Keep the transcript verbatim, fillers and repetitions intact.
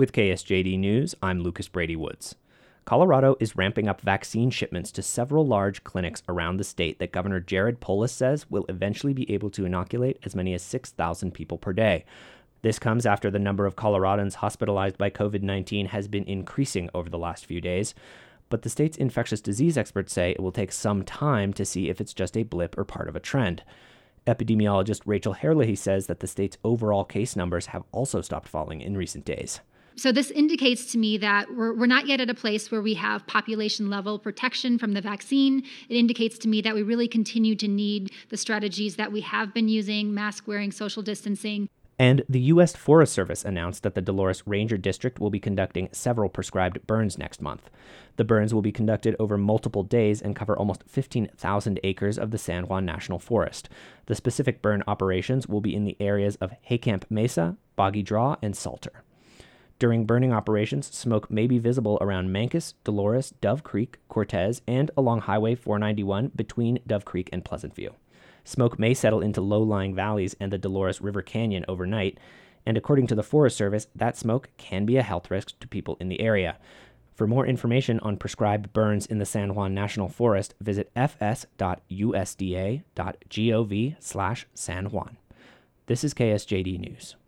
With K S J D News, I'm Lucas Brady Woods. Colorado is ramping up vaccine shipments to several large clinics around the state that Governor Jared Polis says will eventually be able to inoculate as many as six thousand people per day. This comes after the number of Coloradans hospitalized by covid nineteen has been increasing over the last few days. But the state's infectious disease experts say it will take some time to see if it's just a blip or part of a trend. Epidemiologist Rachel Herlihy says that the state's overall case numbers have also stopped falling in recent days. So this indicates to me that we're, we're not yet at a place where we have population-level protection from the vaccine. It indicates to me that we really continue to need the strategies that we have been using, mask wearing, social distancing. And the U S Forest Service announced that the Dolores Ranger District will be conducting several prescribed burns next month. The burns will be conducted over multiple days and cover almost fifteen thousand acres of the San Juan National Forest. The specific burn operations will be in the areas of Haycamp Mesa, Boggy Draw, and Salter. During burning operations, smoke may be visible around Mancos, Dolores, Dove Creek, Cortez, and along Highway four ninety-one between Dove Creek and Pleasant View. Smoke may settle into low-lying valleys and the Dolores River Canyon overnight, and according to the Forest Service, that smoke can be a health risk to people in the area. For more information on prescribed burns in the San Juan National Forest, visit fs.usda.gov slash San Juan. This is K S J D News.